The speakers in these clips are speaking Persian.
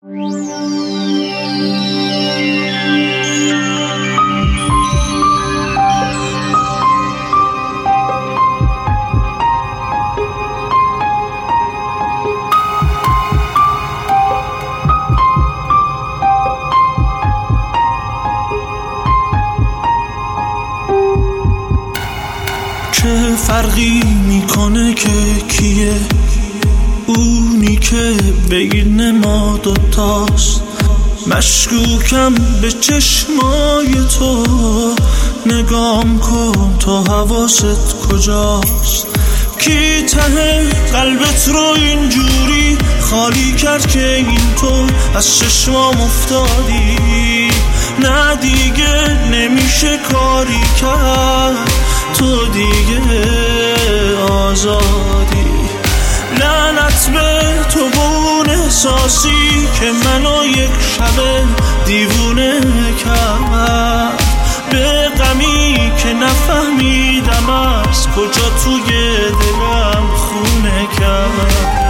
چه فرقی میکنه که کیه اونی که بین ما دوتاست؟ مشکوکم به چشمای تو، نگام کن تو حواست کجاست؟ کی ته قلبت رو اینجوری خالی کرد که این تو از چشمام افتادی؟ نه دیگه نمیشه کاری کرد، تو دیگه آزادی. لعنت به تو و اون احساسی که منو یک شبه دیوونه کرد، به غمی که نفهمیدم از کجا توی دلم خونه کرد.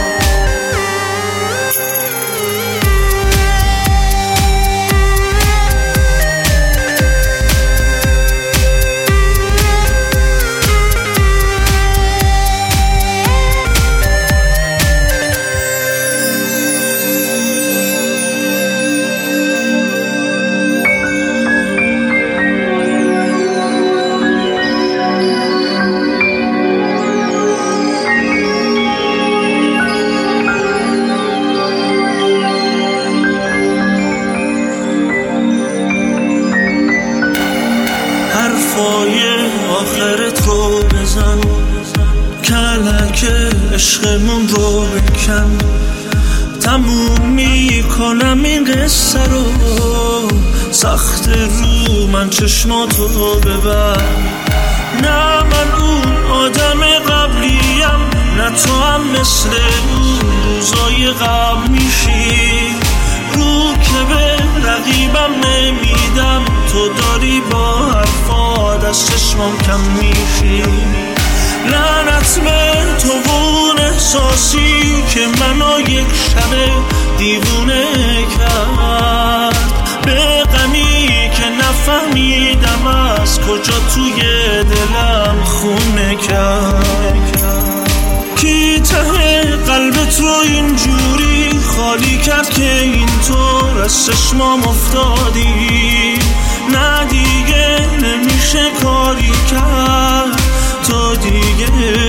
حرفای آخرت رو بزن، کلک عشقمون رو بکن، تموم میکنم این قصه رو. سخت رو من چشماتو ببر، نه من اون آدم قبلیم، نه تو هم مثل اون روزای قبل میشی. رو که به رقیبم نمیدم، تو داری با حرفات از چشمام کم میشی. لعنت به تو و اون احساسی که منو یک شبه دیوونه کرد، به غمی که نفهمیدم از کجا توی دلم خونه کرد. کی ته قلبت رو اینجوری خالی کرد که اینطور از چشمام افتادی؟ نه دیگه نمیشه کاری کرد، تو دیگه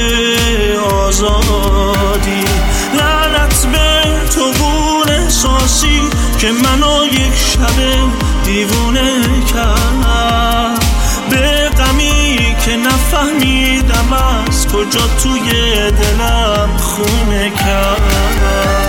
آزادی. لعنت به تو و اون احساسی که منو یک شبه دیوونه کرد، به غمی که نفهمیدم از کجا توی دلم خونه کرد.